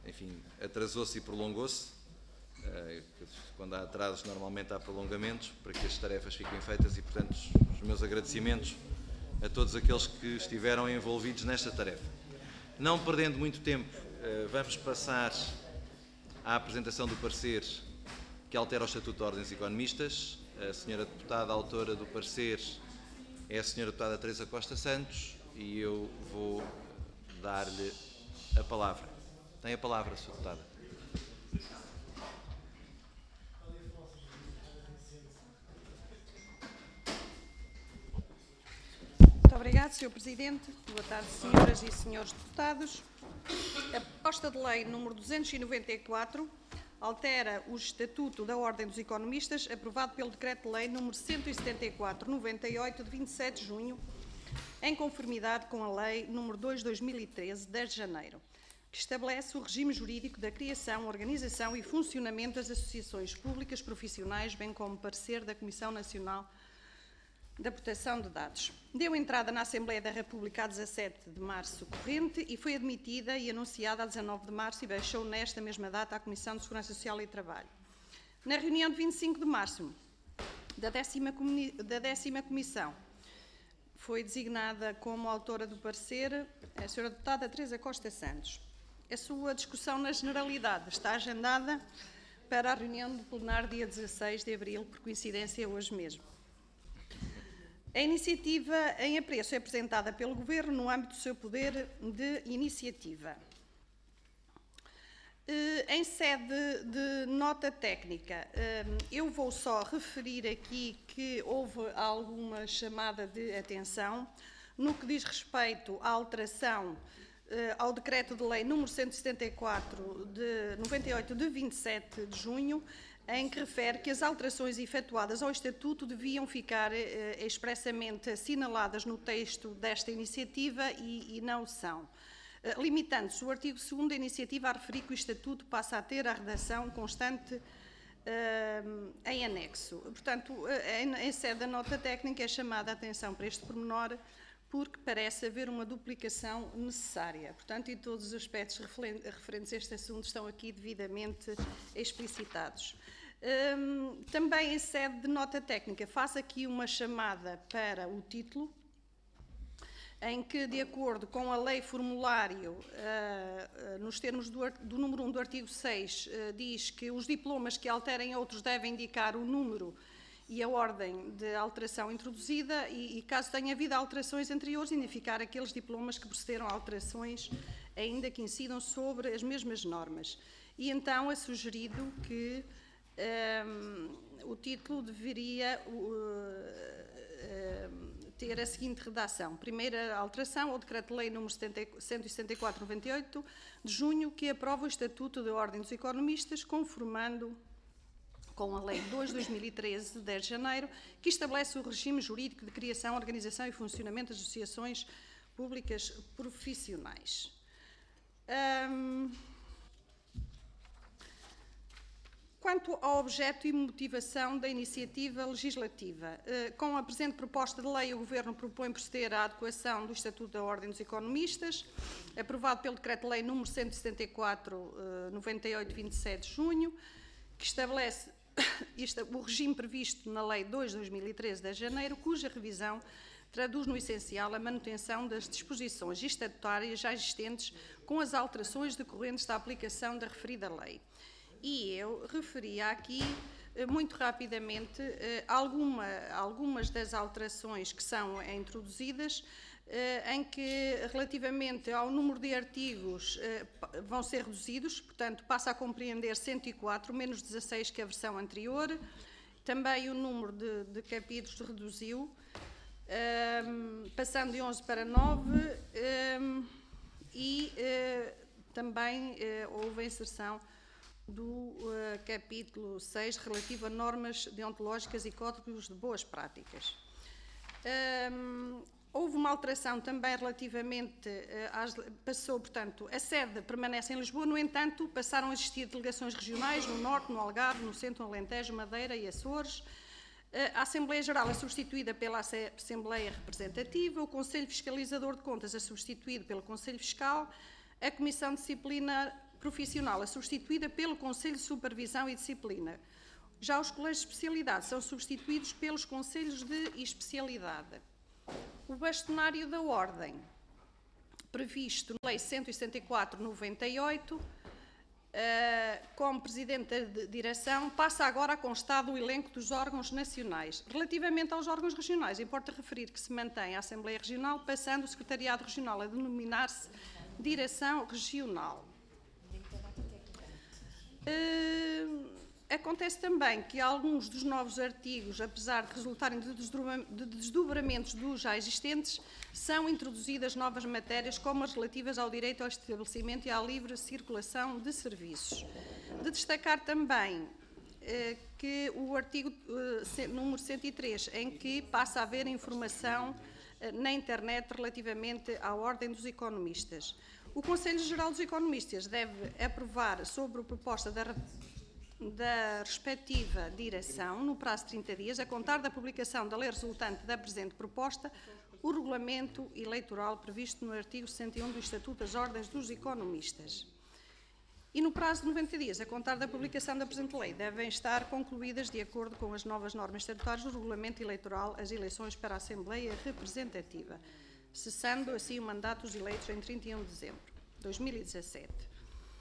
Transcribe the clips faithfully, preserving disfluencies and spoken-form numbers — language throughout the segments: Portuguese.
enfim, atrasou-se e prolongou-se. Quando há atrasos, normalmente há prolongamentos para que as tarefas fiquem feitas e, portanto, os meus agradecimentos a todos aqueles que estiveram envolvidos nesta tarefa. Não perdendo muito tempo, vamos passar à apresentação do parecer que altera o Estatuto de Ordens Economistas. A senhora deputada autora do parecer é a senhora deputada Teresa Costa Santos e eu vou dar-lhe a palavra. Tem a palavra, senhora deputada. Muito obrigada, senhor Presidente. Boa tarde, senhoras e senhores deputados. A proposta de lei número duzentos e noventa e quatro altera o Estatuto da Ordem dos Economistas, aprovado pelo Decreto-Lei número cento e setenta e quatro barra noventa e oito, de vinte e sete de junho, em conformidade com a Lei número dois barra dois mil e treze, de dez de janeiro, que estabelece o regime jurídico da criação, organização e funcionamento das associações públicas profissionais, bem como parecer da Comissão Nacional da Proteção de Dados. Deu entrada na Assembleia da República a dezassete de março corrente e foi admitida e anunciada a dezanove de março e baixou nesta mesma data à Comissão de Segurança Social e Trabalho. Na reunião de vinte e cinco de março da décima, da décima Comissão, foi designada como autora do parecer a senhora deputada Teresa Costa Santos. A sua discussão na generalidade está agendada para a reunião do plenário dia dezasseis de abril, por coincidência hoje mesmo. A iniciativa em apreço é apresentada pelo Governo no âmbito do seu poder de iniciativa. Em sede de nota técnica, eu vou só referir aqui que houve alguma chamada de atenção no que diz respeito à alteração ao Decreto de Lei número cento e setenta e quatro de noventa e oito de vinte e sete de junho, em que refere que as alterações efetuadas ao Estatuto deviam ficar eh, expressamente assinaladas no texto desta iniciativa e, e não são. Eh, limitando-se o artigo segundo da iniciativa a referir que o Estatuto passa a ter a redação constante eh, em anexo. Portanto, eh, em, em sede da nota técnica é chamada a atenção para este pormenor, porque parece haver uma duplicação necessária. Portanto, e todos os aspectos referentes a este assunto estão aqui devidamente explicitados. Um, também em sede de nota técnica, faço aqui uma chamada para o título, em que, de acordo com a lei formulário, uh, uh, nos termos do, do número um do artigo seis, uh, diz que os diplomas que alterem outros devem indicar o número e a ordem de alteração introduzida e, e caso tenha havido alterações anteriores, indicar aqueles diplomas que procederam a alterações ainda que incidam sobre as mesmas normas. E então é sugerido que um, o título deveria uh, uh, ter a seguinte redação. Primeira alteração ao Decreto-Lei número cento e setenta e quatro barra noventa e oito de junho, que aprova o Estatuto da Ordem dos Economistas, conformando com a Lei dois barra dois mil e treze, de dez de janeiro, que estabelece o regime jurídico de criação, organização e funcionamento das associações públicas profissionais. Um, Quanto ao objeto e motivação da iniciativa legislativa, eh, com a presente proposta de lei, o Governo propõe proceder à adequação do Estatuto da Ordem dos Economistas, aprovado pelo Decreto-Lei número cento e setenta e quatro barra noventa e oito, de vinte e sete de junho, que estabelece isto, o regime previsto na Lei dois barra dois mil e treze, de dez de janeiro, cuja revisão traduz no essencial a manutenção das disposições estatutárias já existentes com as alterações decorrentes da aplicação da referida lei. E eu referia aqui, muito rapidamente, alguma, algumas das alterações que são introduzidas, em que, relativamente ao número de artigos, vão ser reduzidos, portanto, passa a compreender cento e quatro, menos dezasseis que a versão anterior. Também o número de, de capítulos reduziu, passando de onze para nove, e também houve a inserção do uh, capítulo seis, relativo a normas deontológicas e códigos de boas práticas. Um, houve uma alteração também relativamente, uh, às, passou, portanto, a sede permanece em Lisboa, no entanto, passaram a existir delegações regionais no Norte, no Algarve, no Centro, no Alentejo, Madeira e Açores. Uh, a Assembleia Geral é substituída pela Assembleia Representativa, o Conselho Fiscalizador de Contas é substituído pelo Conselho Fiscal, a Comissão Disciplinar profissional é substituída pelo Conselho de Supervisão e Disciplina. Já os colégios de especialidade são substituídos pelos Conselhos de Especialidade. O bastonário da Ordem, previsto na Lei cento e setenta e quatro barra noventa e oito, uh, como Presidente de Direção, passa agora a constar do elenco dos órgãos nacionais. Relativamente aos órgãos regionais, importa referir que se mantém a Assembleia Regional, passando o Secretariado Regional a denominar-se Direção Regional. Uh, Acontece também que alguns dos novos artigos, apesar de resultarem de desdobramentos dos já existentes, são introduzidas novas matérias, como as relativas ao direito ao estabelecimento e à livre circulação de serviços. De destacar também eh, que o artigo eh, número cento e três, em que passa a haver informação eh, na internet relativamente à Ordem dos Economistas. O Conselho Geral dos Economistas deve aprovar sobre a proposta da da respectiva direção, no prazo de trinta dias, a contar da publicação da lei resultante da presente proposta, o regulamento eleitoral previsto no artigo sessenta e um do Estatuto das Ordens dos Economistas. E no prazo de noventa dias, a contar da publicação da presente lei, devem estar concluídas, de acordo com as novas normas estatutárias do regulamento eleitoral, as eleições para a Assembleia Representativa, cessando assim o mandato dos eleitos em trinta e um de dezembro de dois mil e dezassete.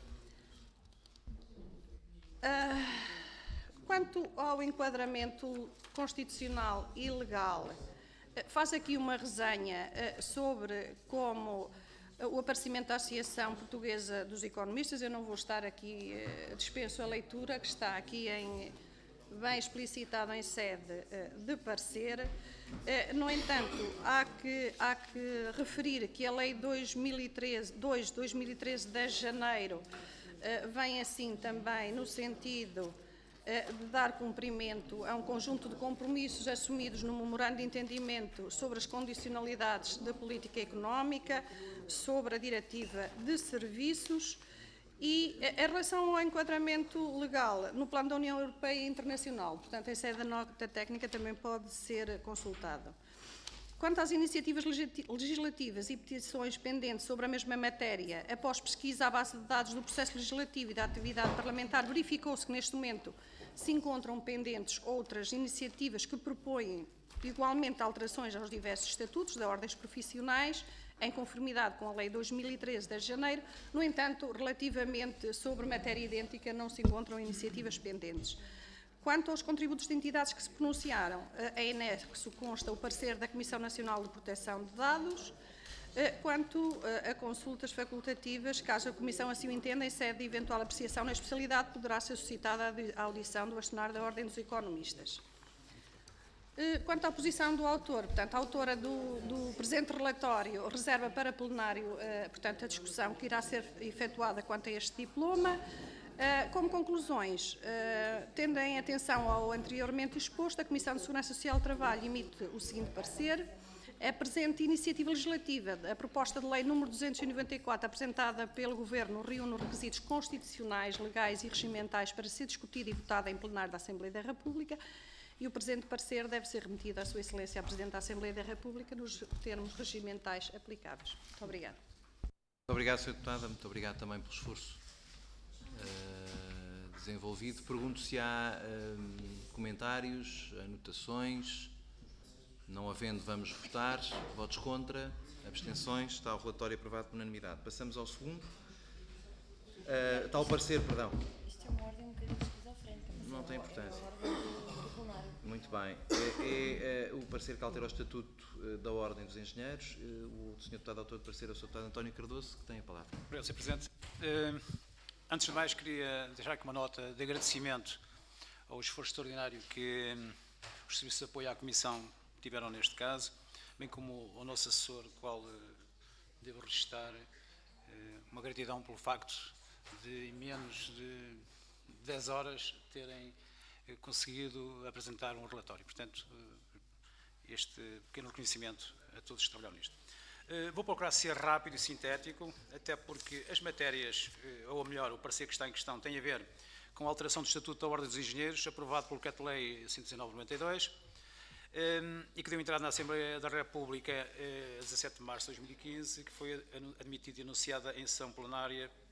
Uh, quanto ao enquadramento constitucional e legal, uh, faço aqui uma resenha uh, sobre como uh, o aparecimento da Associação Portuguesa dos Economistas. Eu não vou estar aqui, uh, dispenso a leitura, que está aqui em, bem explicitado em sede uh, de parecer. Uh, no entanto, há que, há que referir que a Lei dois mil e treze, dois de dois mil e treze, de dez de janeiro, Uh, vem assim também no sentido uh, de dar cumprimento a um conjunto de compromissos assumidos no memorando de entendimento sobre as condicionalidades da política económica, sobre a diretiva de serviços e uh, em relação ao enquadramento legal no plano da União Europeia e Internacional. Portanto, em sede da nota técnica também pode ser consultado. Quanto às iniciativas legislativas e petições pendentes sobre a mesma matéria, após pesquisa à base de dados do processo legislativo e da atividade parlamentar, verificou-se que neste momento se encontram pendentes outras iniciativas que propõem igualmente alterações aos diversos estatutos de ordens profissionais, em conformidade com a Lei dois mil e treze, de dez de janeiro. No entanto, relativamente sobre matéria idêntica, não se encontram iniciativas pendentes. Quanto aos contributos de entidades que se pronunciaram, em anexo consta o parecer da Comissão Nacional de Proteção de Dados. Quanto a consultas facultativas, caso a Comissão assim o entenda, em sede de eventual apreciação na especialidade, poderá ser suscitada a audição do bastonário da Ordem dos Economistas. Quanto à posição do autor, portanto, a autora do, do presente relatório reserva para plenário, portanto, a discussão que irá ser efetuada quanto a este diploma. Uh, como conclusões, uh, tendo em atenção ao anteriormente exposto, a Comissão de Segurança Social e Trabalho emite o seguinte parecer. A presente iniciativa legislativa, a proposta de lei número duzentos e noventa e quatro, apresentada pelo Governo, reúne os requisitos constitucionais, legais e regimentais para ser discutida e votada em plenário da Assembleia da República, e o presente parecer deve ser remetido à Sua Excelência, a Presidente da Assembleia da República, nos termos regimentais aplicáveis. Muito obrigada. Muito obrigado, senhora Deputada. Muito obrigado também pelo esforço Uh, desenvolvido. Pergunto se há uh, comentários, anotações. Não havendo, vamos votar. Votos contra, abstenções. Está o relatório aprovado por unanimidade. Passamos ao segundo. Uh, está o parecer, perdão. Isto é uma ordem um bocadinho esquizofrénica. Não tem importância. É uma ordem do plenário. Muito bem. É, é, é o parecer que altera o Estatuto uh, da Ordem dos Engenheiros. Uh, o senhor Deputado autor de parecer é o senhor Deputado António Cardoso, que tem a palavra. Obrigado, senhor Presidente. Uh, Antes de mais, queria deixar aqui uma nota de agradecimento ao esforço extraordinário que um, os serviços de apoio à Comissão tiveram neste caso, bem como ao nosso assessor, qual uh, devo registrar uh, uma gratidão pelo facto de, em menos de dez horas, terem uh, conseguido apresentar um relatório. Portanto, uh, este pequeno reconhecimento a todos que trabalharam nisto. Uh, vou procurar ser rápido e sintético, até porque as matérias, uh, ou melhor, o parecer que está em questão, tem a ver com a alteração do Estatuto da Ordem dos Engenheiros, aprovado pelo Decreto-Lei cento e dezenove barra noventa e dois, um, e que deu entrada na Assembleia da República uh, a dezassete de março de dois mil e quinze, que foi admitida e anunciada em sessão plenária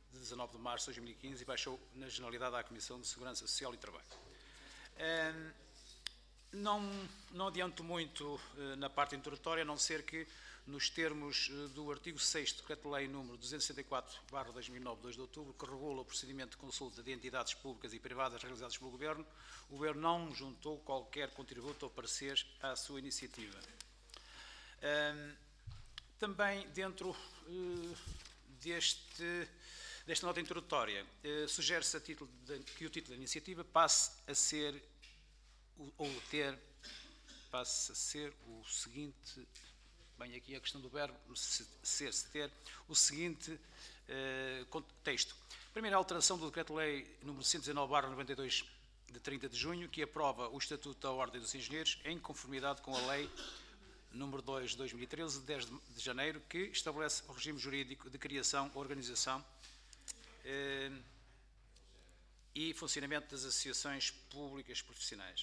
de dezanove de março de dois mil e quinze e baixou na generalidade à Comissão de Segurança Social e Trabalho. Um, não, não adianto muito uh, na parte introdutória, a não ser que, nos termos uh, do artigo sexto do Decreto-Lei número duzentos e sessenta e quatro barra dois mil e nove, de dois de outubro, que regula o procedimento de consulta de entidades públicas e privadas realizadas pelo Governo, o Governo não juntou qualquer contributo ou parecer à sua iniciativa. Um, também dentro uh, deste... Desta nota introdutória, eh, sugere-se a título de, que o título da iniciativa passe a ser, ou ter, passe a ser o seguinte, bem, aqui a questão do verbo, se, ser, se ter, o seguinte eh, contexto. Primeira alteração do Decreto-Lei número cento e dezanove barra noventa e dois, de trinta de junho, que aprova o Estatuto da Ordem dos Engenheiros em conformidade com a Lei número dois de dois mil e treze, de dez de janeiro, que estabelece o regime jurídico de criação, organização e funcionamento das associações públicas profissionais.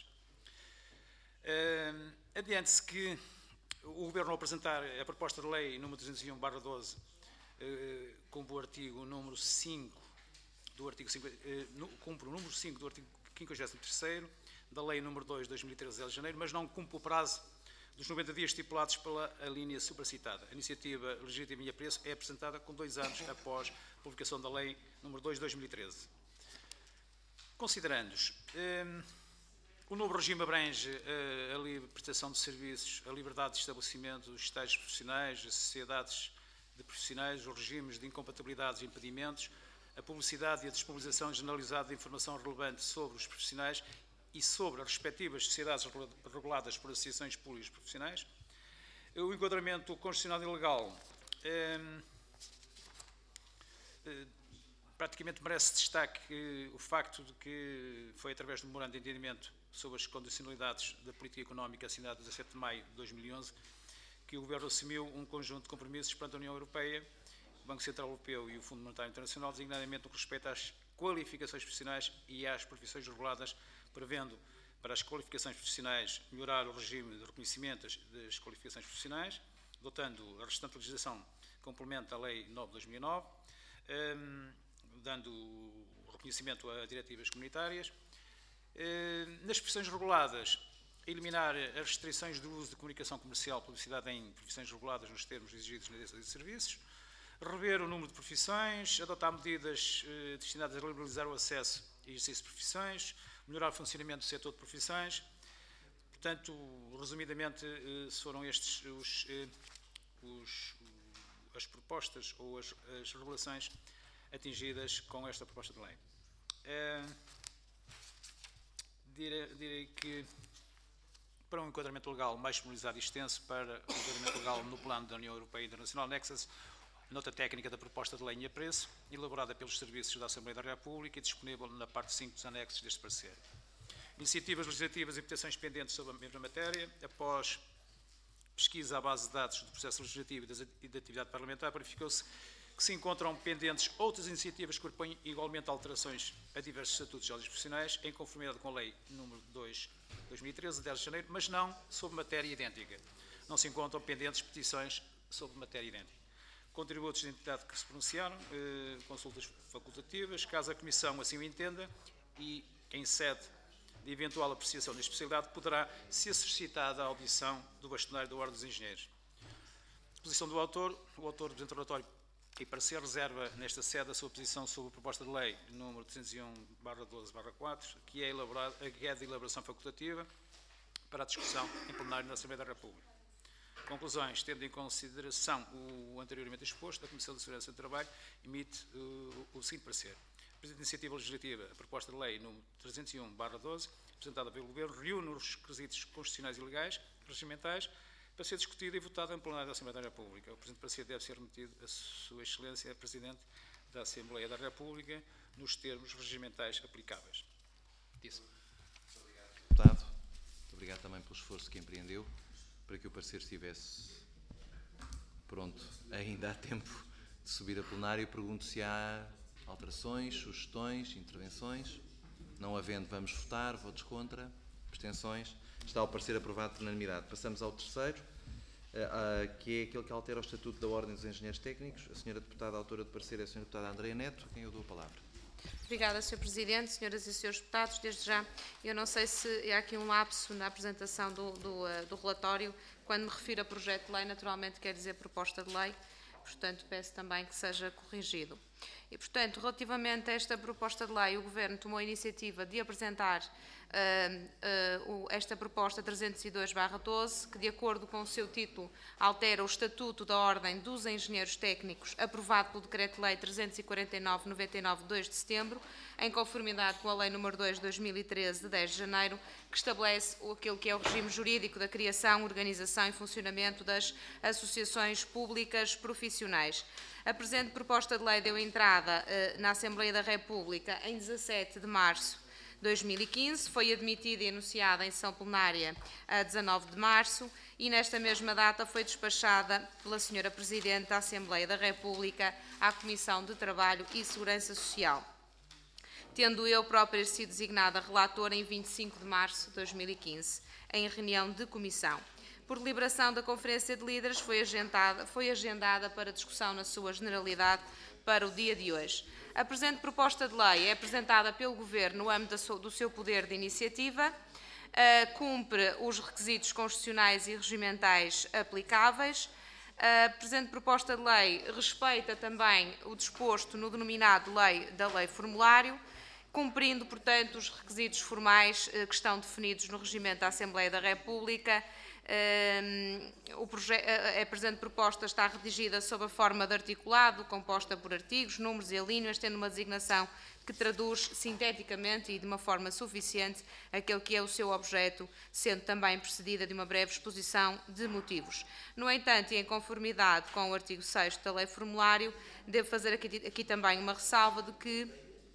Adiante-se que o Governo, ao apresentar a proposta de lei número trezentos e um barra doze, cumpre o artigo número cinco do artigo cumpre o número cinco do artigo quinquagésimo terceiro da lei número dois de dois mil e treze, de dez de janeiro, mas não cumpre o prazo dos noventa dias estipulados pela a linha supracitada. A iniciativa legítima em apreço é apresentada com dois anos após a publicação da Lei número dois de dois mil e treze. Considerando-os, um, o novo regime abrange uh, a livre prestação de serviços, a liberdade de estabelecimento dos estágios profissionais, as sociedades de profissionais, os regimes de incompatibilidades e impedimentos, a publicidade e a disponibilização generalizada de informação relevante sobre os profissionais e sobre as respectivas sociedades reguladas por associações públicas profissionais. O enquadramento constitucional e legal eh, eh, praticamente merece destaque eh, o facto de que foi através do memorando de entendimento sobre as condicionalidades da política económica assinado a dezassete de maio de dois mil e onze que o Governo assumiu um conjunto de compromissos perante a União Europeia, o Banco Central Europeu e o Fundo Monetário Internacional, designadamente no que respeita às qualificações profissionais e às profissões reguladas, prevendo para as qualificações profissionais melhorar o regime de reconhecimento das qualificações profissionais, dotando a restante legislação complemento à Lei nove de dois mil e nove, um, dando o reconhecimento a diretivas comunitárias. Um, nas profissões reguladas, eliminar as restrições do uso de comunicação comercial, publicidade em profissões reguladas nos termos exigidos na Lei de Serviços, rever o número de profissões, adotar medidas uh, destinadas a liberalizar o acesso e exercício de profissões, melhorar o funcionamento do setor de profissões. Portanto, resumidamente, foram estes os, os, as propostas ou as, as regulações atingidas com esta proposta de lei. É, direi, direi que, para um enquadramento legal mais formalizado e extenso, para o enquadramento legal no plano da União Europeia e Internacional, anexa-se nota técnica da proposta de lei em apreço, elaborada pelos Serviços da Assembleia da República e disponível na parte cinco dos anexos deste parecer. Iniciativas legislativas e votações pendentes sobre a mesma matéria. Após pesquisa à base de dados do processo legislativo e da atividade parlamentar, verificou-se que se encontram pendentes outras iniciativas que propõem igualmente alterações a diversos estatutos geológicos profissionais, em conformidade com a Lei número dois de dois mil e treze, de dez de janeiro, mas não sobre matéria idêntica. Não se encontram pendentes petições sobre matéria idêntica. Contributos de entidade que se pronunciaram, eh, consultas facultativas, caso a Comissão assim o entenda, e em sede de eventual apreciação da especialidade, poderá ser suscitada a audição do bastonário da Ordem dos Engenheiros. Posição do autor. O autor do presente relatório e parecer reserva nesta sede a sua posição sobre a proposta de lei número trezentos e um barra doze barra quatro, que é, que é de elaboração facultativa para a discussão em plenário na Assembleia da República. Conclusões. Tendo em consideração o anteriormente exposto, a Comissão de Segurança do Trabalho emite uh, o seguinte parecer. A presente iniciativa legislativa, a proposta de lei número trezentos e um barra doze, apresentada pelo Governo, reúne os requisitos constitucionais e legais, regimentais, para ser discutida e votada em plenário da Assembleia da República. O presente parecer deve ser remetido a Sua Excelência, Presidente da Assembleia da República, nos termos regimentais aplicáveis. Disse. Muito obrigado, deputado. Muito obrigado também pelo esforço que empreendeu para que o parecer estivesse pronto. Ainda há tempo de subir a plenário. Pergunto se há alterações, sugestões, intervenções. Não havendo, vamos votar. Votos contra? Abstenções? Está o parecer aprovado por unanimidade. Passamos ao terceiro. que é aquele que altera o Estatuto da Ordem dos Engenheiros Técnicos. A senhora deputada autora do parecer é a senhora deputada Andreia Neto, a quem eu dou a palavra. Obrigada, senhor Presidente, senhoras e senhores deputados. Desde já, eu não sei se há aqui um lapso na apresentação do, do, do relatório. Quando me refiro a projeto de lei, naturalmente quer dizer proposta de lei, portanto peço também que seja corrigido. E, portanto, relativamente a esta proposta de lei, o Governo tomou a iniciativa de apresentar uh, uh, esta proposta trezentos e dois barra doze, que, de acordo com o seu título, altera o Estatuto da Ordem dos Engenheiros Técnicos, aprovado pelo Decreto-Lei trezentos e quarenta e nove barra noventa e nove, de dois de setembro, em conformidade com a Lei número dois de dois mil e treze, de dez de janeiro, que estabelece aquilo que é o regime jurídico da criação, organização e funcionamento das associações públicas profissionais. A presente proposta de lei deu entrada eh, na Assembleia da República em dezassete de março de dois mil e quinze, foi admitida e anunciada em sessão plenária a dezanove de março e nesta mesma data foi despachada pela senhora Presidente da Assembleia da República à Comissão de Trabalho e Segurança Social, tendo eu própria sido designada relatora em vinte e cinco de março de dois mil e quinze, em reunião de comissão. Por deliberação da Conferência de Líderes, foi agendada, foi agendada para discussão na sua generalidade para o dia de hoje. A presente proposta de lei é apresentada pelo Governo no âmbito do seu poder de iniciativa, uh, cumpre os requisitos constitucionais e regimentais aplicáveis. A presente proposta de lei respeita também o disposto no denominado lei da Lei Formulário, cumprindo, portanto, os requisitos formais uh, que estão definidos no regimento da Assembleia da República. Uh, o a presente proposta está redigida sob a forma de articulado, composta por artigos, números e alíneas, tendo uma designação que traduz sinteticamente e de uma forma suficiente aquele que é o seu objeto, sendo também precedida de uma breve exposição de motivos. No entanto, e em conformidade com o artigo sexto da Lei Formulário, devo fazer aqui, aqui também uma ressalva de que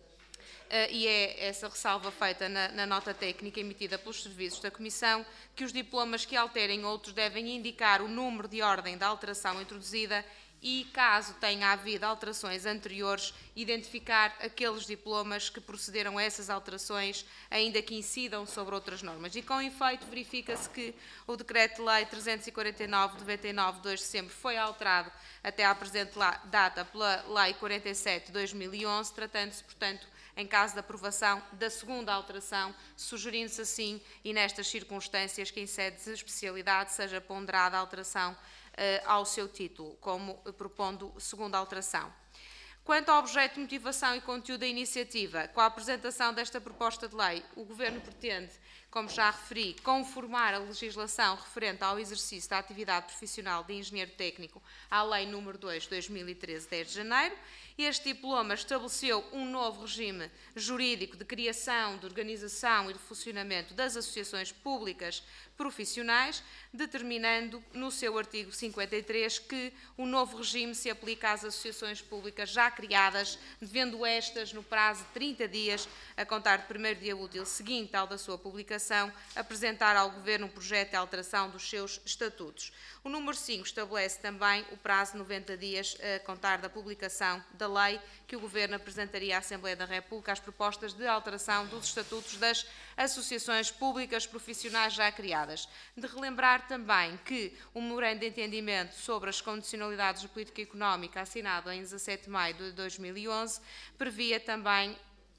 Uh, e é essa ressalva feita na, na nota técnica emitida pelos serviços da Comissão, que os diplomas que alterem outros devem indicar o número de ordem da alteração introduzida e, caso tenha havido alterações anteriores, identificar aqueles diplomas que procederam a essas alterações, ainda que incidam sobre outras normas. E, com efeito, verifica-se que o Decreto-Lei trezentos e quarenta e nove barra noventa e nove, de dois de setembro, foi alterado até à presente data pela Lei quarenta e sete de dois mil e onze, tratando-se, portanto, em caso de aprovação da segunda alteração, sugerindo-se assim, e nestas circunstâncias, que em sede de especialidade seja ponderada a alteração eh, ao seu título, como propondo segunda alteração. Quanto ao objeto, motivação e conteúdo da iniciativa, com a apresentação desta proposta de lei, o Governo pretende, como já referi, conformar a legislação referente ao exercício da atividade profissional de engenheiro técnico à Lei número dois de dois mil e treze, de dez de janeiro. Este diploma estabeleceu um novo regime jurídico de criação, de organização e de funcionamento das associações públicas profissionais, determinando no seu artigo cinquenta e três que o novo regime se aplica às associações públicas já criadas, devendo estas, no prazo de trinta dias, a contar do primeiro dia útil seguinte ao da sua publicação, apresentar ao Governo um projeto de alteração dos seus estatutos. O número cinco estabelece também o prazo de noventa dias a contar da publicação da lei, que o Governo apresentaria à Assembleia da República as propostas de alteração dos estatutos das associações públicas profissionais já criadas. De relembrar também que o memorando de entendimento sobre as condicionalidades de política económica, assinado em dezassete de maio de dois mil e onze, previa também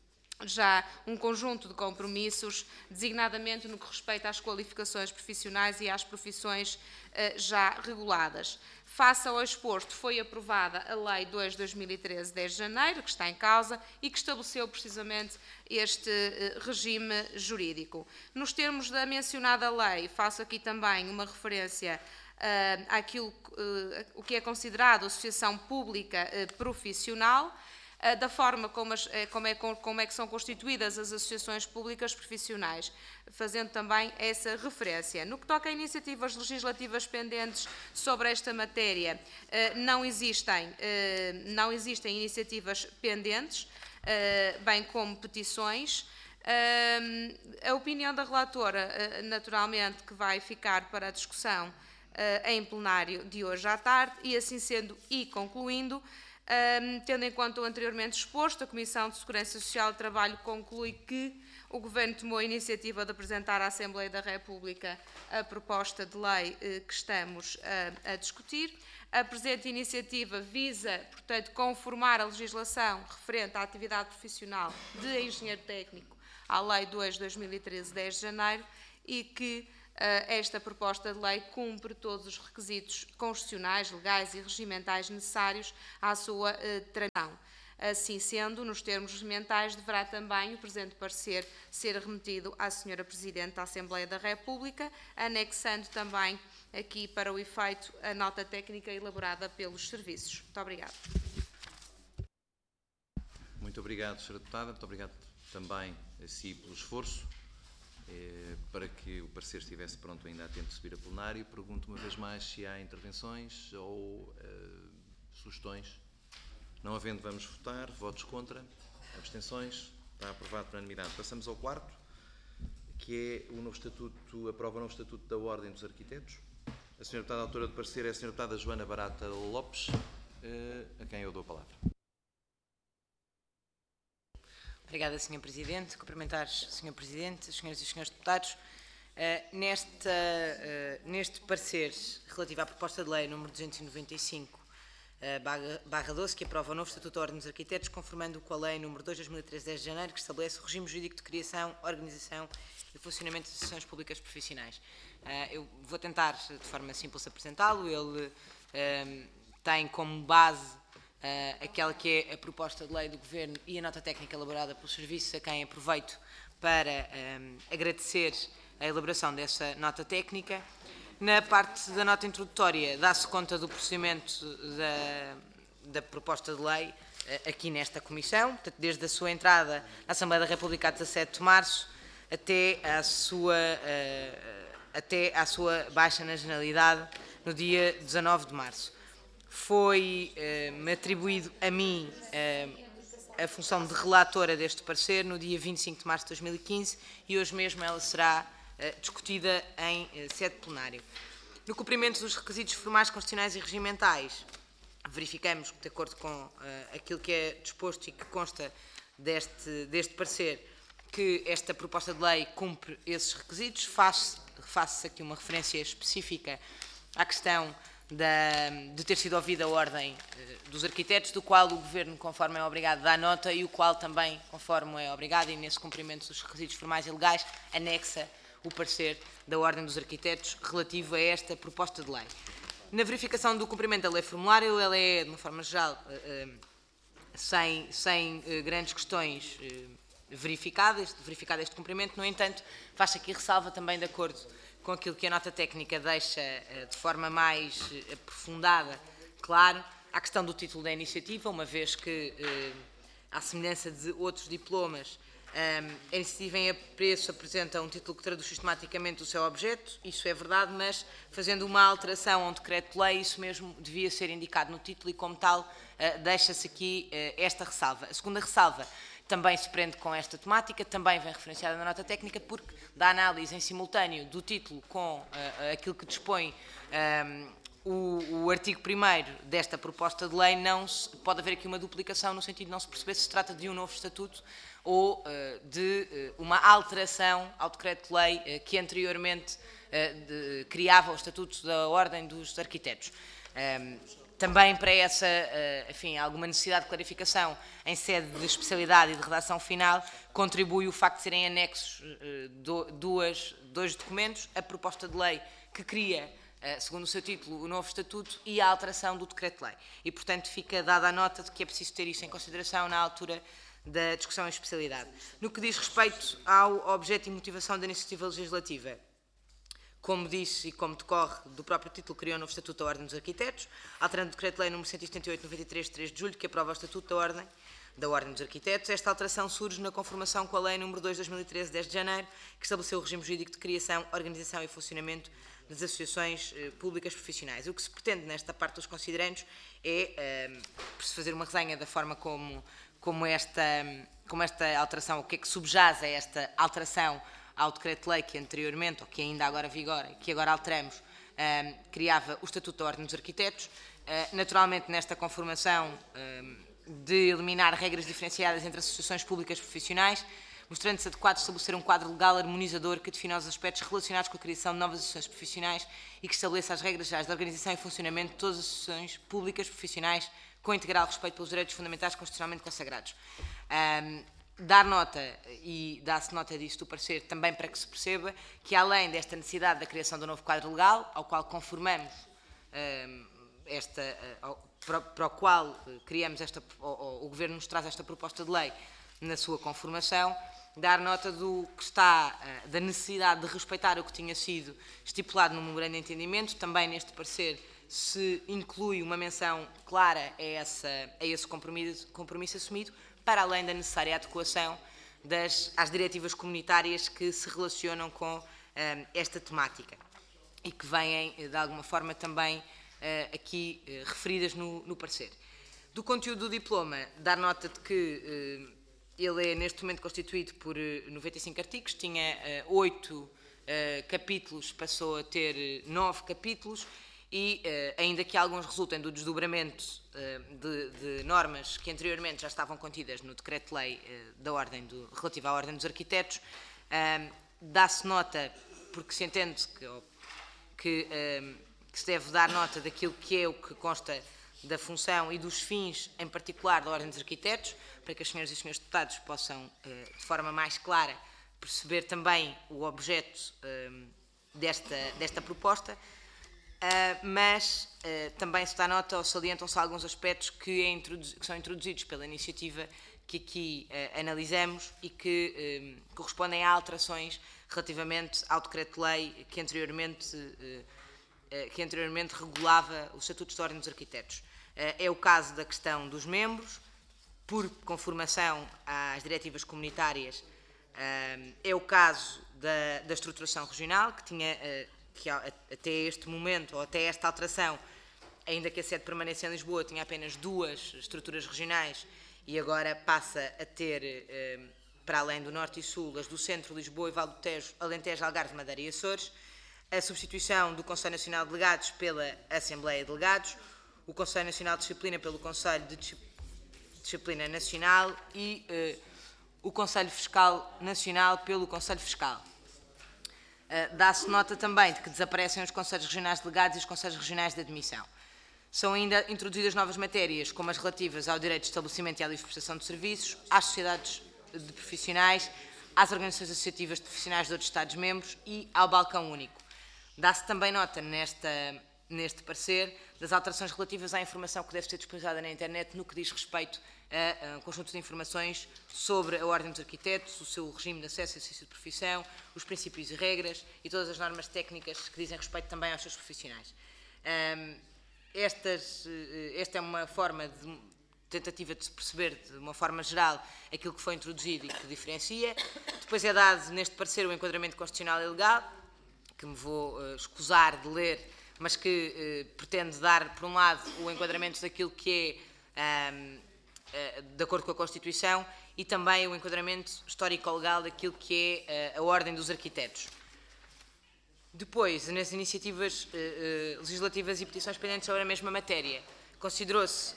já um conjunto de compromissos, designadamente no que respeita às qualificações profissionais e às profissões eh, já reguladas. Face ao exposto, foi aprovada a Lei dois de dois mil e treze, de dez de janeiro, que está em causa e que estabeleceu precisamente este eh, regime jurídico. Nos termos da mencionada lei, faço aqui também uma referência uh, àquilo uh, o que é considerado associação pública uh, profissional, da forma como, as, como, é, como é que são constituídas as associações públicas profissionais, fazendo também essa referência. No que toca a iniciativas legislativas pendentes sobre esta matéria, não existem, não existem iniciativas pendentes, bem como petições. A opinião da relatora, naturalmente, que vai ficar para a discussão em plenário de hoje à tarde, e assim sendo e concluindo, Um, tendo em conta o anteriormente exposto, a Comissão de Segurança Social e Trabalho conclui que o Governo tomou a iniciativa de apresentar à Assembleia da República a proposta de lei eh, que estamos a, a discutir. A presente iniciativa visa, portanto, conformar a legislação referente à atividade profissional de engenheiro técnico à Lei dois de dois mil e treze, de dez de janeiro, e que esta proposta de lei cumpre todos os requisitos constitucionais, legais e regimentais necessários à sua tramitação. Assim sendo, nos termos regimentais, deverá também o presente parecer ser remetido à senhora Presidente da Assembleia da República, anexando também aqui para o efeito a nota técnica elaborada pelos serviços. Muito obrigada. Muito obrigado, senhora Deputada. Muito obrigado também a si pelo esforço. Para que o parecer estivesse pronto ainda a tempo de subir a plenário, pergunto uma vez mais se há intervenções ou uh, sugestões. Não havendo, vamos votar. Votos contra? Abstenções? Está aprovado por unanimidade. Passamos ao quarto, que é o novo estatuto, aprova o novo estatuto da Ordem dos Arquitetos. A senhora Deputada autora do parecer é a senhora Deputada Joana Barata Lopes, uh, a quem eu dou a palavra. Obrigada, senhor Presidente. Cumprimentar o senhor Presidente, as senhoras e os senhores deputados. Uh, nesta, uh, neste parecer relativo à proposta de lei número duzentos e noventa e cinco, uh, barra doze, que aprova o novo Estatuto da Ordem dos Arquitetos, conformando com a lei número dois de dois mil e treze, de dez de janeiro, que estabelece o regime jurídico de criação, organização e funcionamento de associações públicas profissionais. Uh, eu vou tentar, de forma simples, apresentá-lo. Ele uh, tem como base Uh, aquela que é a proposta de lei do Governo e a nota técnica elaborada pelos serviços, a quem aproveito para um, agradecer a elaboração dessa nota técnica. Na parte da nota introdutória, dá-se conta do procedimento da, da proposta de lei uh, aqui nesta Comissão, portanto, desde a sua entrada na Assembleia da República a dezassete de março até à sua, uh, até à sua baixa na Generalidade no dia dezanove de março. Foi-me uh, atribuído a mim uh, a função de relatora deste parecer no dia vinte e cinco de março de dois mil e quinze e hoje mesmo ela será uh, discutida em uh, sede plenária. No cumprimento dos requisitos formais, constitucionais e regimentais, verificamos, de acordo com uh, aquilo que é disposto e que consta deste, deste parecer, que esta proposta de lei cumpre esses requisitos. Faço-se aqui uma referência específica à questão Da, de ter sido ouvida a Ordem uh, dos Arquitetos, do qual o Governo, conforme é obrigado, dá nota e o qual também, conforme é obrigado, e nesse cumprimento dos requisitos formais e legais, anexa o parecer da Ordem dos Arquitetos relativo a esta proposta de lei. Na verificação do cumprimento da lei formulário, ela é, de uma forma geral, uh, uh, sem, sem uh, grandes questões uh, verificadas, verificado este cumprimento. No entanto, faz aqui ressalva também de acordo com aquilo que a nota técnica deixa de forma mais aprofundada, claro, a questão do título da iniciativa, uma vez que, à semelhança de outros diplomas, a iniciativa em apreço apresenta um título que traduz sistematicamente o seu objeto, isso é verdade, mas fazendo uma alteração a um decreto-lei, isso mesmo devia ser indicado no título e, como tal, deixa-se aqui esta ressalva. A segunda ressalva também se prende com esta temática, também vem referenciada na nota técnica, porque da análise em simultâneo do título com uh, aquilo que dispõe um, o, o artigo primeiro desta proposta de lei, não se, pode haver aqui uma duplicação no sentido de não se perceber se se trata de um novo estatuto ou uh, de uh, uma alteração ao decreto-lei uh, que anteriormente uh, de, criava o Estatuto da Ordem dos Arquitetos. Um, Também para essa, enfim, alguma necessidade de clarificação em sede de especialidade e de redação final, contribui o facto de serem anexos duas, dois documentos, a proposta de lei que cria, segundo o seu título, o novo estatuto e a alteração do decreto-lei. E, portanto, fica dada a nota de que é preciso ter isso em consideração na altura da discussão em especialidade. No que diz respeito ao objeto e motivação da iniciativa legislativa, como disse e como decorre do próprio título, criou um novo Estatuto da Ordem dos Arquitetos, alterando o Decreto-Lei número cento e setenta e oito, noventa e três, de três de julho, que aprova o Estatuto da Ordem, da Ordem dos Arquitetos. Esta alteração surge na conformação com a Lei número dois de dois mil e treze, de dez de janeiro, que estabeleceu o regime jurídico de criação, organização e funcionamento das associações eh, públicas profissionais. O que se pretende nesta parte dos considerandos é, eh, por se fazer uma resenha da forma como, como, esta, como esta alteração, o que é que subjaz a esta alteração ao decreto-lei que anteriormente, ou que ainda agora vigora, que agora alteramos, um, criava o Estatuto da Ordem dos Arquitetos. naturalmente, nesta conformação, de eliminar regras diferenciadas entre associações públicas profissionais, mostrando-se adequado estabelecer um quadro legal harmonizador que defina os aspectos relacionados com a criação de novas associações profissionais e que estabeleça as regras gerais de organização e funcionamento de todas as associações públicas profissionais com integral respeito pelos direitos fundamentais constitucionalmente consagrados. Um, dar nota, e dá-se nota disso do parecer, também para que se perceba que, além desta necessidade da criação do novo quadro legal, ao qual conformamos, um, esta, uh, para, para o qual uh, criamos esta, ou, ou, o Governo nos traz esta proposta de lei na sua conformação, dar nota do que está, uh, da necessidade de respeitar o que tinha sido estipulado no memorando de entendimento. Também neste parecer se inclui uma menção clara a, essa, a esse compromisso, compromisso assumido, para além da necessária adequação das, às diretivas comunitárias que se relacionam com uh, esta temática e que vêm, de alguma forma, também uh, aqui uh, referidas no, no parecer. Do conteúdo do diploma, dar nota de que uh, ele é, neste momento, constituído por uh, noventa e cinco artigos, tinha oito uh, uh, capítulos, passou a ter nove capítulos, e, uh, ainda que alguns resultem do desdobramento uh, de, de normas que anteriormente já estavam contidas no decreto-lei uh, da ordem do, relativo à Ordem dos Arquitetos, uh, dá-se nota, porque se entende que, que, uh, que se deve dar nota daquilo que é o que consta da função e dos fins, em particular, da Ordem dos Arquitetos, para que as senhoras e os senhores deputados possam, uh, de forma mais clara, perceber também o objeto uh, desta, desta proposta. Uh, mas uh, também se dá nota ou salientam-se alguns aspectos que, é que são introduzidos pela iniciativa que aqui uh, analisamos e que uh, correspondem a alterações relativamente ao decreto-lei que anteriormente, uh, uh, que anteriormente regulava os estatutos da Ordem dos Arquitetos. Uh, é o caso da questão dos membros, por conformação às diretivas comunitárias, uh, é o caso da, da estruturação regional, que tinha... Uh, que até este momento, ou até esta alteração, ainda que a sede permanecesse em Lisboa, tinha apenas duas estruturas regionais e agora passa a ter, para além do Norte e Sul, as do Centro, Lisboa e Val do Tejo, Alentejo, Algarve, Madeira e Açores, a substituição do Conselho Nacional de Delegados pela Assembleia de Delegados, o Conselho Nacional de Disciplina pelo Conselho de Disciplina Nacional e eh, o Conselho Fiscal Nacional pelo Conselho Fiscal. Uh, dá-se nota também de que desaparecem os Conselhos Regionais Delegados e os Conselhos Regionais de Admissão. São ainda introduzidas novas matérias, como as relativas ao direito de estabelecimento e à livre prestação de serviços, às sociedades de profissionais, às organizações associativas de profissionais de outros Estados-membros e ao balcão único. Dá-se também nota nesta, neste parecer das alterações relativas à informação que deve ser disponibilizada na internet no que diz respeito a, a um conjunto de informações sobre a Ordem dos Arquitetos, o seu regime de acesso e exercício de profissão, os princípios e regras e todas as normas técnicas que dizem respeito também aos seus profissionais. Um, estas, esta é uma forma de tentativa de se perceber de uma forma geral aquilo que foi introduzido e que diferencia. Depois é dado neste parecer o enquadramento constitucional e legal, que me vou uh, escusar de ler, mas que uh, pretende dar, por um lado, o enquadramento daquilo que é um, de acordo com a Constituição, e também o enquadramento histórico-legal daquilo que é a Ordem dos Arquitetos. Depois, nas iniciativas uh, legislativas e petições pendentes sobre a mesma matéria, considerou-se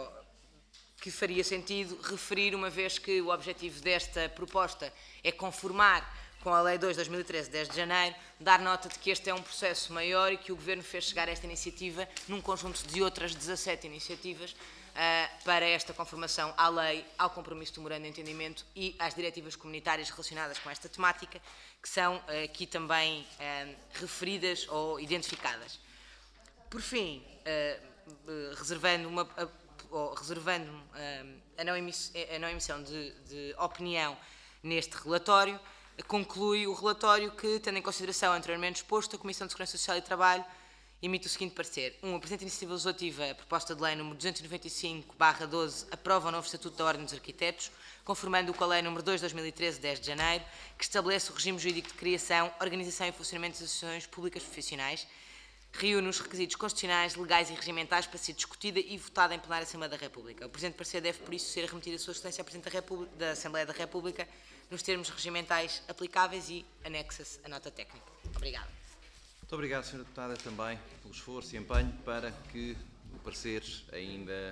que faria sentido referir, uma vez que o objetivo desta proposta é conformar com a Lei dois de dois mil e treze, dez de janeiro, dar nota de que este é um processo maior e que o Governo fez chegar esta iniciativa num conjunto de outras dezassete iniciativas Uh, para esta conformação à lei, ao compromisso do memorando de entendimento e às diretivas comunitárias relacionadas com esta temática, que são uh, aqui também uh, referidas ou identificadas. Por fim, uh, uh, reservando, uma, uh, ou reservando uh, a, não emiss, a não emissão de, de opinião neste relatório, uh, conclui o relatório que, tendo em consideração anteriormente exposto, a Comissão de Segurança Social e Trabalho emite o seguinte parecer. um. A presente iniciativa legislativa, a proposta de lei número duzentos e noventa e cinco barra doze, aprova o novo Estatuto da Ordem dos Arquitetos, conformando-o com a Lei número dois de dois mil e treze, dez de janeiro, que estabelece o regime jurídico de criação, organização e funcionamento das associações públicas profissionais, reúne os requisitos constitucionais, legais e regimentais para ser discutida e votada em plenário da Assembleia da República. O presente parecer deve, por isso, ser remetido à sua excelência ao Presidente da, República, da Assembleia da República, nos termos regimentais aplicáveis e anexa-se a nota técnica. Obrigada. Muito obrigado, senhora Deputada, também pelo esforço e empenho para que o parecer ainda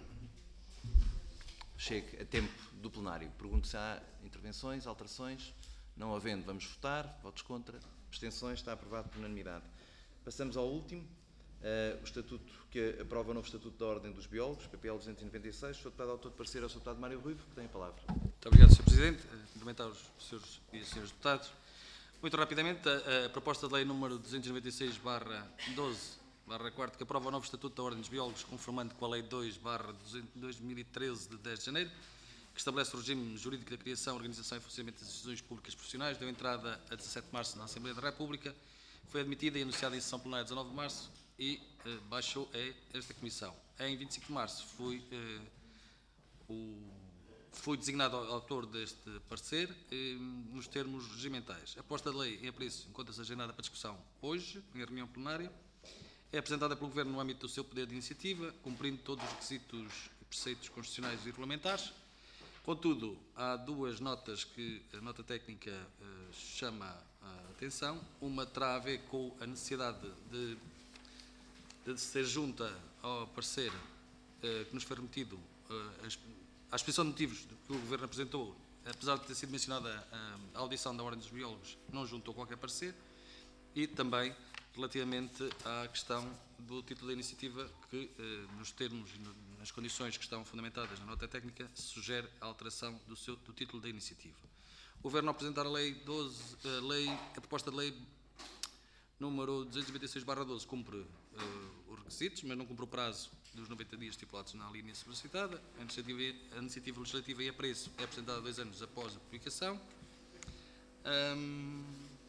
chegue a tempo do plenário. Pergunto se há intervenções, alterações. Não havendo, vamos votar. Votos contra. Abstenções. Está aprovado por unanimidade. Passamos ao último. Uh, o estatuto que aprova o novo Estatuto da Ordem dos Biólogos, P P L duzentos e noventa e seis. O senhor Deputado autor de parecer é o senhor Deputado Mário Ruivo, que tem a palavra. Muito obrigado, senhor Presidente. Cumprimentar os senhores e as senhoras deputados. Muito rapidamente, a, a proposta de lei número duzentos e noventa e seis barra doze barra quatro, que aprova o novo Estatuto da Ordem dos Biólogos, conformando com a Lei dois barra dois mil e treze, de dez de janeiro, que estabelece o regime jurídico da criação, organização e funcionamento das instituições públicas profissionais, deu entrada a dezassete de março na Assembleia da República, foi admitida e anunciada em sessão plenária dezanove de março e eh, baixou a esta Comissão. Em vinte e cinco de março fui, eh, o, fui designado autor deste parecer eh, nos termos regimentais. A proposta de lei em apreço encontra-se agendada para discussão hoje, em reunião plenária. É apresentada pelo Governo no âmbito do seu poder de iniciativa, cumprindo todos os requisitos e preceitos constitucionais e regulamentares. Contudo, há duas notas que a nota técnica eh, chama a atenção. Uma terá a ver com a necessidade de, de ser junta ao parecer eh, que nos foi remetido eh, à exposição de motivos que o Governo apresentou, apesar de ter sido mencionada a, a audição da Ordem dos Biólogos, não juntou qualquer parecer, e também relativamente à questão do título da iniciativa, que, eh, nos termos e nas condições que estão fundamentadas na nota técnica, sugere a alteração do, seu, do título da iniciativa. O Governo, ao apresentar a lei doze, a, lei, a proposta de lei número duzentos e noventa e seis barra doze, cumpre eh, os requisitos, mas não cumpre o prazo dos noventa dias estipulados na linha solicitada. A iniciativa, a iniciativa legislativa em apreço é apresentada dois anos após a publicação. Um,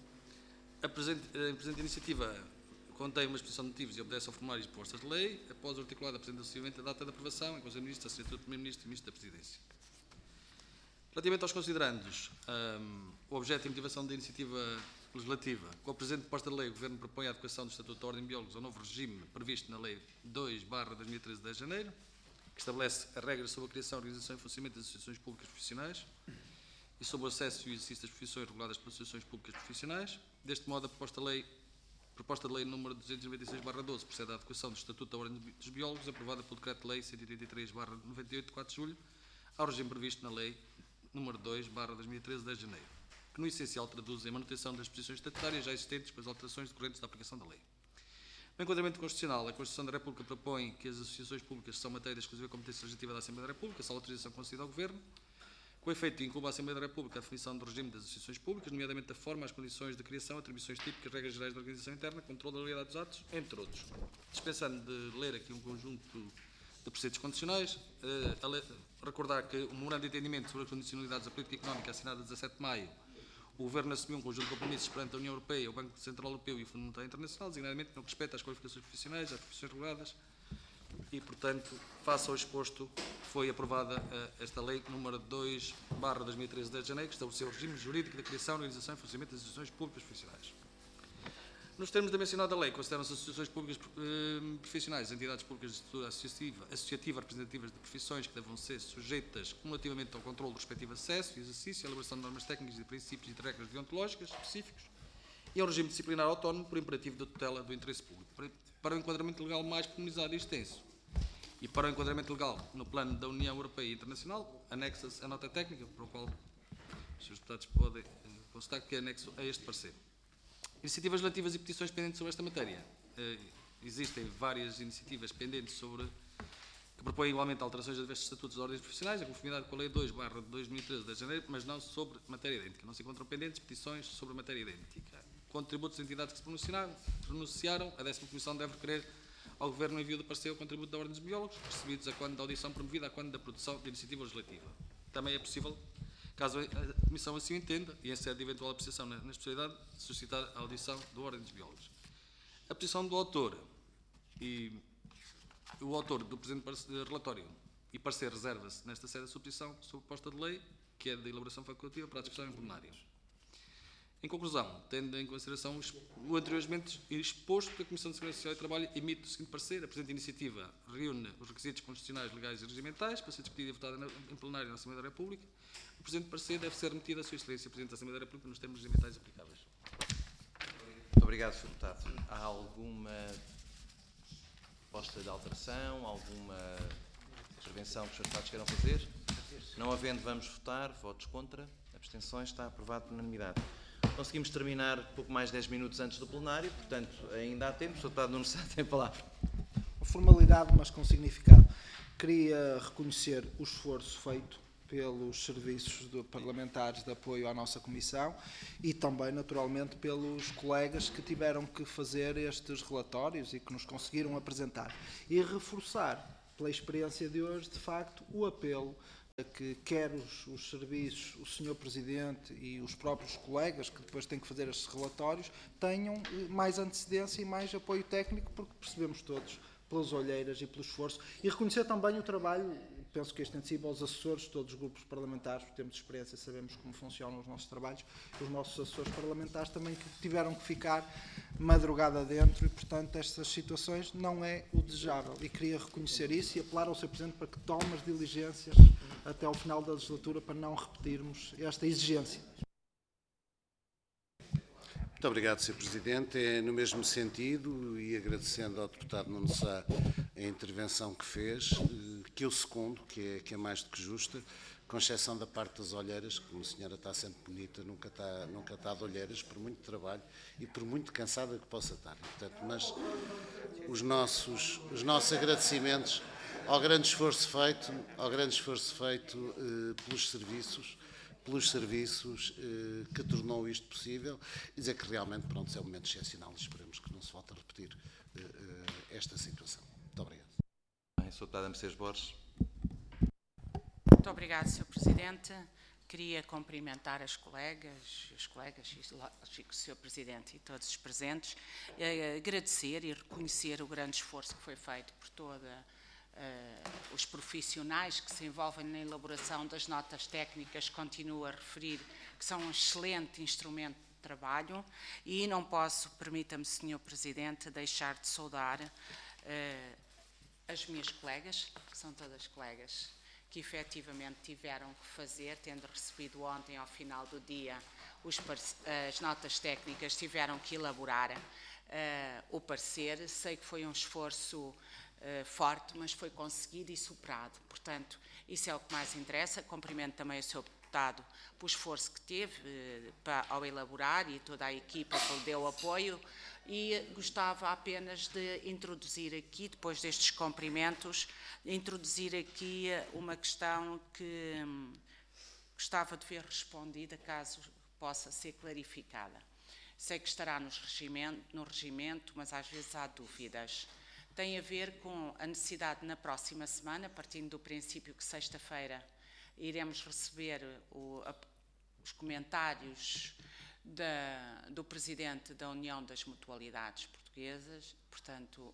A presente, a presente iniciativa contém uma exposição de motivos e obedece ao formulário de propostas de lei, após o articulado apresenta-se a data de aprovação em Conselho de Ministros, assinatura do Primeiro-Ministro e Ministro da Presidência. Relativamente aos considerandos, um, o objeto e motivação da iniciativa legislativa, com a presente proposta de lei, o Governo propõe a adequação do Estatuto da Ordem de Biólogos ao novo regime previsto na Lei dois barra dois mil e treze, de dez de janeiro, que estabelece as regras sobre a criação, organização e funcionamento das associações públicas profissionais e sobre o acesso e o exercício das profissões reguladas pelas associações públicas profissionais. Deste modo, a proposta de lei, proposta de lei número duzentos e noventa e seis barra doze procede à adequação do Estatuto da Ordem dos Biólogos, aprovada pelo Decreto-Lei cento e oitenta e três barra noventa e oito, de quatro de julho, ao regime previsto na Lei número dois barra dois mil e treze, de dez de janeiro, que no essencial traduz em manutenção das disposições estatutárias já existentes com as alterações decorrentes da aplicação da lei. No enquadramento constitucional, a Constituição da República propõe que as associações públicas são matéria de exclusiva competência legislativa da Assembleia da República, só a autorização concedida ao Governo. Com efeito, inclui a Assembleia da República a definição do regime das associações públicas, nomeadamente a forma, as condições de criação, atribuições típicas, regras gerais da organização interna, controle da legalidade dos atos, entre outros. Dispensando de ler aqui um conjunto de preceitos condicionais, eh, recordar que o memorando de entendimento sobre as condicionalidades da política económica assinado a dezassete de maio, o Governo assumiu um conjunto de compromissos perante a União Europeia, o Banco Central Europeu e o Fundo Monetário Internacional, designadamente no que respeita às qualificações profissionais, às profissões reguladas, e, portanto, face ao exposto, foi aprovada uh, esta lei número dois barra dois mil e treze, de dez de janeiro, que estabeleceu o regime jurídico da criação, organização e funcionamento das instituições públicas profissionais. Nos termos da mencionada lei, consideram-se as instituições públicas uh, profissionais, entidades públicas de estrutura associativa, associativa representativas de profissões que devam ser sujeitas cumulativamente ao controle do respectivo acesso e exercício, a elaboração de normas técnicas e de princípios e de regras deontológicas específicos e ao regime disciplinar autónomo por imperativo da tutela do interesse público. Para o enquadramento legal mais pormenorizado e extenso e para o enquadramento legal no plano da União Europeia e Internacional, anexa-se a nota técnica, para o qual os senhores deputados podem constar que é anexo a este parecer. Iniciativas relativas e petições pendentes sobre esta matéria. Eh, existem várias iniciativas pendentes sobre, que propõem igualmente alterações a diversos estatutos de ordens profissionais, em conformidade com a Lei dois barra dois mil e treze, de dez de janeiro, mas não sobre matéria idêntica. Não se encontram pendentes petições sobre matéria idêntica. Contributos de entidades que se pronunciaram, pronunciaram a décima Comissão deve requerer ao Governo o envio do parecer ao contributo da Ordem dos Biólogos, recebidos a quando da audição promovida a quando da produção de iniciativa legislativa. Também é possível, caso a Comissão assim o entenda, e em sede de eventual apreciação na, na especialidade, suscitar a audição da Ordem dos Biólogos. A petição do autor e o autor do presente relatório e parecer reserva-se nesta sede a sua petição sobre proposta de lei, que é de elaboração facultativa para a discussão em plenário. Em conclusão, tendo em consideração o anteriormente exposto, a Comissão de Segurança Social e Trabalho emite o seguinte parecer: a presente iniciativa reúne os requisitos constitucionais, legais e regimentais para ser discutida e votada em plenário na Assembleia da República. O presente parecer deve ser remetido à Sua Excelência, Presidente da Assembleia da República, nos termos regimentais aplicáveis. Muito obrigado, senhor Deputado. Há alguma proposta de alteração, alguma intervenção que os senhores deputados queiram fazer? Não havendo, vamos votar. Votos contra, abstenções, está aprovado por unanimidade. Conseguimos terminar pouco mais de dez minutos antes do plenário, portanto, ainda há tempo. O senhor Deputado Nuno Sá tem a palavra. Formalidade, mas com significado. Queria reconhecer o esforço feito pelos serviços de parlamentares de apoio à nossa Comissão e também, naturalmente, pelos colegas que tiveram que fazer estes relatórios e que nos conseguiram apresentar. E reforçar, pela experiência de hoje, de facto, o apelo a que quer os, os serviços, o senhor Presidente e os próprios colegas que depois têm que fazer estes relatórios tenham mais antecedência e mais apoio técnico, porque percebemos todos pelas olheiras e pelo esforço, e reconhecer também o trabalho, penso que é extensivo aos assessores de todos os grupos parlamentares, porque temos experiência, sabemos como funcionam os nossos trabalhos, os nossos assessores parlamentares também que tiveram que ficar madrugada dentro e, portanto, estas situações não é o desejável. E queria reconhecer isso e apelar ao senhor Presidente para que tome as diligências até ao final da legislatura para não repetirmos esta exigência. Muito obrigado, senhor Presidente. É no mesmo sentido, e agradecendo ao deputado Nuno Sá a intervenção que fez, que eu secundo, que é, que é mais do que justa, com exceção da parte das olheiras, que como a senhora está sempre bonita, nunca está, nunca está de olheiras, por muito trabalho e por muito cansada que possa estar. Portanto, mas os nossos, os nossos agradecimentos ao grande esforço feito, ao grande esforço feito eh, pelos serviços, pelos serviços eh, que tornou isto possível, e dizer que realmente, pronto, é um momento excepcional e esperemos que não se volte a repetir eh, eh, esta situação. Muito obrigado. Bem, senhor Deputado Mercedes Borges. Muito obrigado, senhor Presidente. Queria cumprimentar as colegas, os colegas e o senhor Presidente e todos os presentes, eh, agradecer e reconhecer o grande esforço que foi feito por toda Uh, os profissionais que se envolvem na elaboração das notas técnicas. Continuo a referir que são um excelente instrumento de trabalho e não posso, permita-me, senhor Presidente, deixar de saudar uh, as minhas colegas, que são todas colegas, que efetivamente tiveram que fazer, tendo recebido ontem ao final do dia os, as notas técnicas, tiveram que elaborar uh, o parecer. Sei que foi um esforço Uh, forte, mas foi conseguido e superado. Portanto, isso é o que mais interessa. Cumprimento também o senhor Deputado pelo esforço que teve uh, para, ao elaborar, e toda a equipa que lhe deu apoio, e gostava apenas de introduzir aqui, depois destes cumprimentos, introduzir aqui uma questão que hum, gostava de ver respondida, caso possa ser clarificada. Sei que estará nos regimento, no regimento, mas às vezes há dúvidas. Tem a ver com a necessidade, na próxima semana, partindo do princípio que sexta-feira iremos receber o, a, os comentários da, do Presidente da União das Mutualidades Portuguesas. Portanto,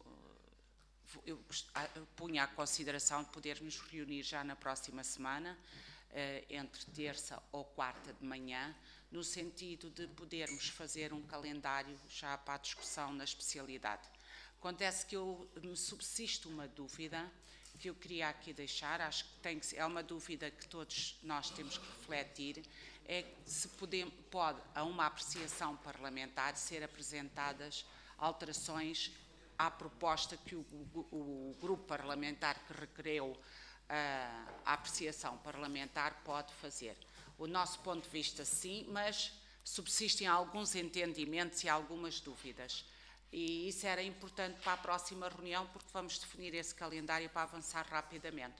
eu, eu punha à consideração de poder nos reunir já na próxima semana, eh, entre terça ou quarta de manhã, no sentido de podermos fazer um calendário já para a discussão na especialidade. Acontece que eu, me subsiste uma dúvida que eu queria aqui deixar, acho que, tem que é uma dúvida que todos nós temos que refletir, é se podemos, pode, a uma apreciação parlamentar, ser apresentadas alterações à proposta que o, o, o grupo parlamentar que requereu a, a apreciação parlamentar pode fazer. O nosso ponto de vista, sim, mas subsistem alguns entendimentos e algumas dúvidas. E isso era importante para a próxima reunião, porque vamos definir esse calendário para avançar rapidamente.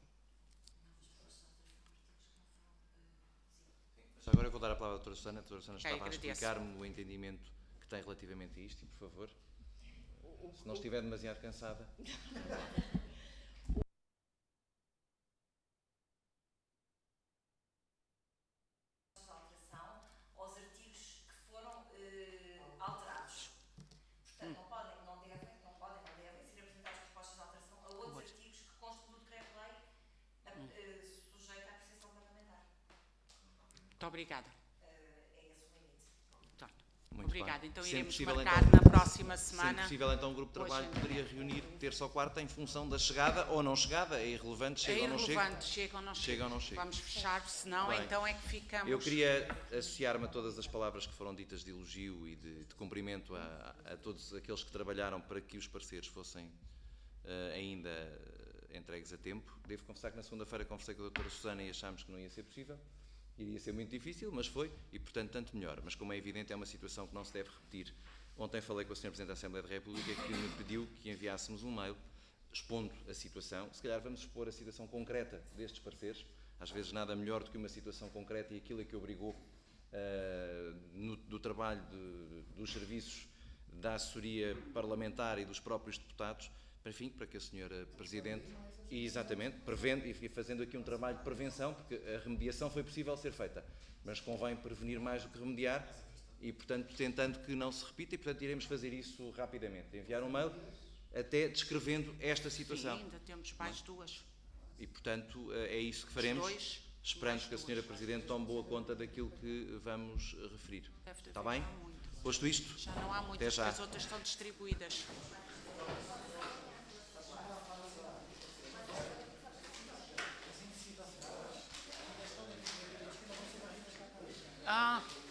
Agora eu vou dar a palavra à doutora Susana. A doutora Susana estava okay, a explicar-me o entendimento que tem relativamente a isto, e, por favor, se não estiver demasiado cansada. Muito obrigada. Muito Obrigada. bem. Então Sendo iremos possível, marcar então, na próxima semana. Sendo possível, então, o grupo de trabalho Hoje, poderia reunir terça ou quarta em função da chegada ou não chegada. É irrelevante, chega é ou não chega. É irrelevante, chega ou não chega. Chega ou não chega. Vamos fechar, senão Bem, então é que ficamos... Eu queria associar-me a todas as palavras que foram ditas de elogio e de, de cumprimento a, a todos aqueles que trabalharam para que os pareceres fossem uh, ainda entregues a tempo. Devo confessar que na segunda-feira conversei com a doutora Susana e achámos que não ia ser possível, iria ser muito difícil, mas foi, e portanto tanto melhor. Mas como é evidente, é uma situação que não se deve repetir. Ontem falei com o senhor Presidente da Assembleia da República, que me pediu que enviássemos um mail expondo a situação. Se calhar vamos expor a situação concreta destes pareceres, às vezes nada melhor do que uma situação concreta, e aquilo é que obrigou uh, no, do trabalho de, dos serviços da assessoria parlamentar e dos próprios deputados, para, enfim, para que a senhora Presidente, e exatamente, prevendo e fazendo aqui um trabalho de prevenção, porque a remediação foi possível ser feita, mas convém prevenir mais do que remediar, e, portanto, tentando que não se repita, e, portanto, iremos fazer isso rapidamente. Enviar um mail até descrevendo esta situação. Sim, ainda temos mais duas. E, portanto, é isso que faremos, Dois, esperando que a senhora Presidente tome boa conta daquilo que vamos referir. Está bem? Posto isto, Já não há até muitas, já. porque as outras estão distribuídas. Ah,